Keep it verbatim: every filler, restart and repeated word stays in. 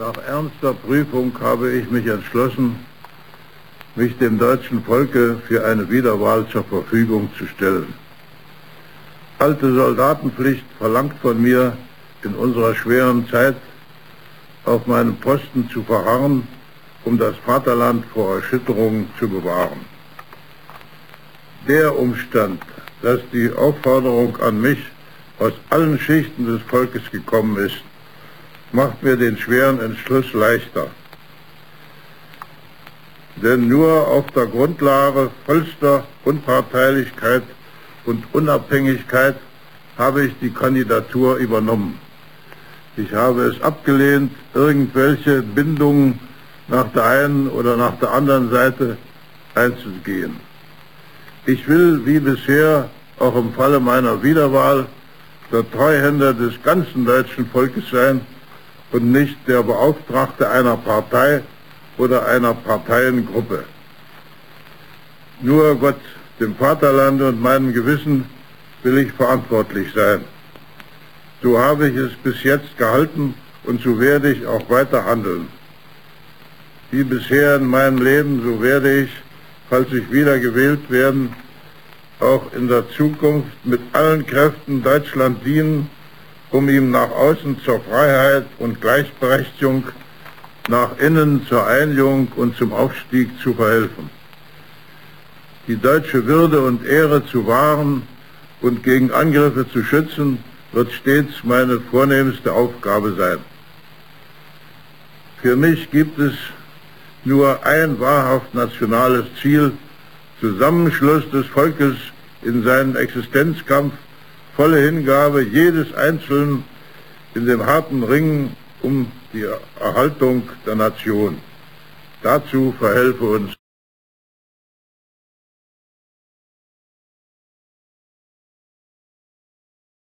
Nach ernster Prüfung habe ich mich entschlossen, mich dem deutschen Volke für eine Wiederwahl zur Verfügung zu stellen. Alte Soldatenpflicht verlangt von mir, in unserer schweren Zeit auf meinem Posten zu verharren, um das Vaterland vor Erschütterungen zu bewahren. Der Umstand, dass die Aufforderung an mich aus allen Schichten des Volkes gekommen ist, macht mir den schweren Entschluss leichter. Denn nur auf der Grundlage vollster Unparteilichkeit und Unabhängigkeit habe ich die Kandidatur übernommen. Ich habe es abgelehnt, irgendwelche Bindungen nach der einen oder nach der anderen Seite einzugehen. Ich will, wie bisher, auch im Falle meiner Wiederwahl, der Treuhänder des ganzen deutschen Volkes sein und nicht der Beauftragte einer Partei oder einer Parteiengruppe. Nur Gott, dem Vaterlande und meinem Gewissen will ich verantwortlich sein. So habe ich es bis jetzt gehalten und so werde ich auch weiter handeln. Wie bisher in meinem Leben, so werde ich, falls ich wieder gewählt werden, auch in der Zukunft mit allen Kräften Deutschland dienen, um ihm nach außen zur Freiheit und Gleichberechtigung, nach innen zur Einigung und zum Aufstieg zu verhelfen. Die deutsche Würde und Ehre zu wahren und gegen Angriffe zu schützen, wird stets meine vornehmste Aufgabe sein. Für mich gibt es nur ein wahrhaft nationales Ziel: Zusammenschluss des Volkes in seinen Existenzkampf, volle Hingabe jedes Einzelnen in dem harten Ringen um die Erhaltung der Nation. Dazu verhelfe uns